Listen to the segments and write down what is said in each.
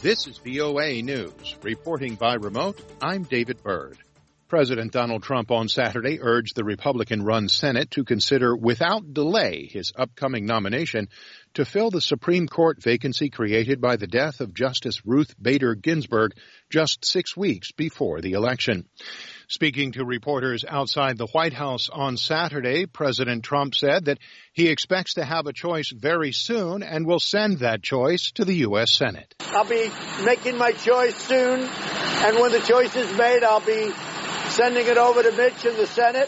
This is VOA News. Reporting by remote, I'm David Byrd. President Donald Trump on Saturday urged the Republican-run Senate to consider without delay his upcoming nomination to fill the Supreme Court vacancy created by the death of Justice Ruth Bader Ginsburg just 6 weeks before the election. Speaking to reporters outside the White House on Saturday, President Trump said that he expects to have a choice very soon and will send that choice to the U.S. Senate. I'll be making my choice soon, and when the choice is made, I'll be sending it over to Mitch in the Senate,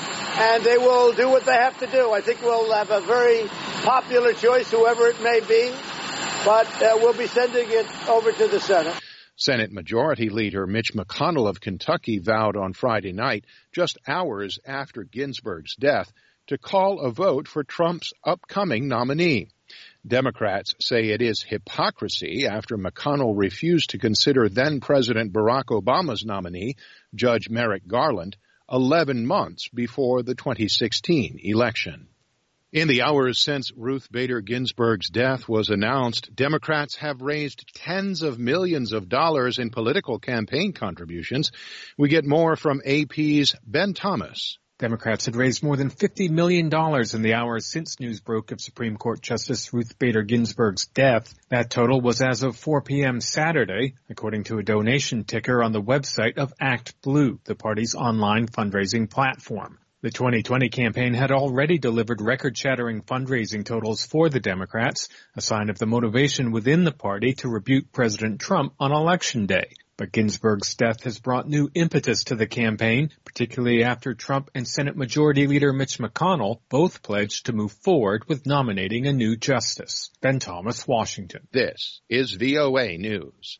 and they will do what they have to do. I think we'll have a very popular choice, whoever it may be, but we'll be sending it over to the Senate. Senate Majority Leader Mitch McConnell of Kentucky vowed on Friday night, just hours after Ginsburg's death, to call a vote for Trump's upcoming nominee. Democrats say it is hypocrisy after McConnell refused to consider then-President Barack Obama's nominee, Judge Merrick Garland, 11 months before the 2016 election. In the hours since Ruth Bader Ginsburg's death was announced, Democrats have raised tens of millions of dollars in political campaign contributions. We get more from AP's Ben Thomas. Democrats had raised more than $50 million in the hours since news broke of Supreme Court Justice Ruth Bader Ginsburg's death. That total was as of 4 p.m. Saturday, according to a donation ticker on the website of Act Blue, the party's online fundraising platform. The 2020 campaign had already delivered record-shattering fundraising totals for the Democrats, a sign of the motivation within the party to rebuke President Trump on Election Day. But Ginsburg's death has brought new impetus to the campaign, particularly after Trump and Senate Majority Leader Mitch McConnell both pledged to move forward with nominating a new justice. Ben Thomas, Washington. This is VOA News.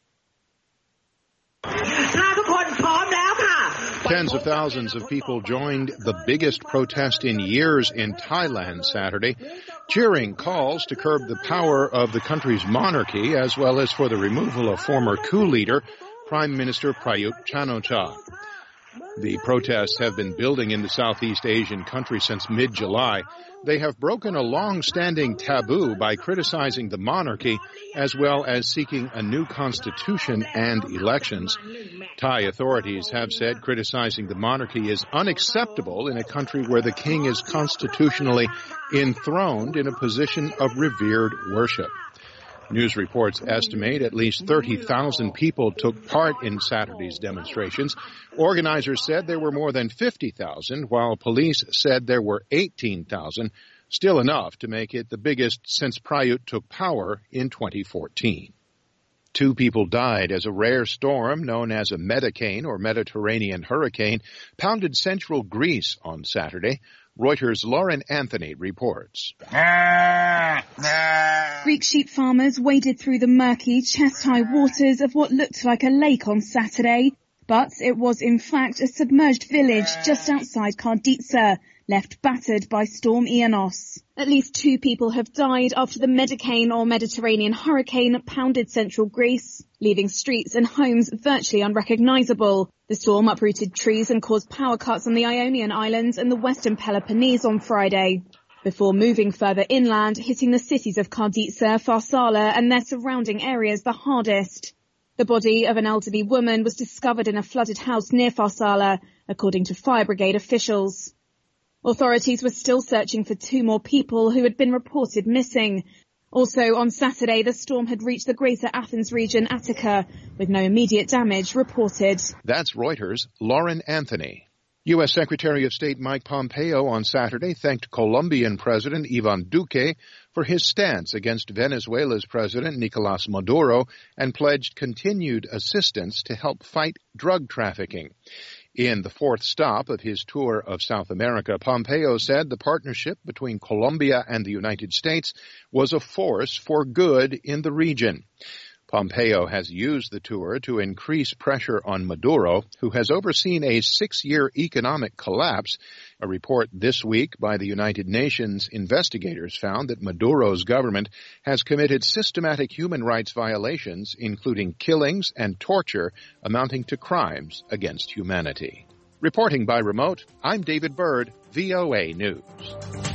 Tens of thousands of people joined the biggest protest in years in Thailand Saturday, cheering calls to curb the power of the country's monarchy as well as for the removal of former coup leader Prime Minister Prayut Chan-o-cha. The protests have been building in the Southeast Asian country since mid-July. They have broken a long-standing taboo by criticizing the monarchy as well as seeking a new constitution and elections. Thai authorities have said criticizing the monarchy is unacceptable in a country where the king is constitutionally enthroned in a position of revered worship. News reports estimate at least 30,000 people took part in Saturday's demonstrations. Organizers said there were more than 50,000, while police said there were 18,000, still enough to make it the biggest since Prayut took power in 2014. 2 people died as a rare storm known as a Medicane or Mediterranean hurricane pounded central Greece on Saturday. Reuters' Lauren Anthony reports. Greek sheep farmers waded through the murky, chest-high waters of what looked like a lake on Saturday, but it was in fact a submerged village just outside Karditsa, left battered by Storm Ianos. At least 2 people have died after the Medicane or Mediterranean hurricane pounded central Greece, leaving streets and homes virtually unrecognizable. The storm uprooted trees and caused power cuts on the Ionian Islands and the western Peloponnese on Friday, before moving further inland, hitting the cities of Karditsa, Farsala and their surrounding areas the hardest. The body of an elderly woman was discovered in a flooded house near Farsala, according to fire brigade officials. Authorities were still searching for 2 more people who had been reported missing. Also on Saturday, the storm had reached the Greater Athens region, Attica, with no immediate damage reported. That's Reuters' Lauren Anthony. U.S. Secretary of State Mike Pompeo on Saturday thanked Colombian President Ivan Duque for his stance against Venezuela's President Nicolas Maduro and pledged continued assistance to help fight drug trafficking. In the 4th stop of his tour of South America, Pompeo said the partnership between Colombia and the United States was a force for good in the region. Pompeo has used the tour to increase pressure on Maduro, who has overseen a 6-year economic collapse. A report this week by the United Nations investigators found that Maduro's government has committed systematic human rights violations, including killings and torture, amounting to crimes against humanity. Reporting by remote, I'm David Byrd, VOA News.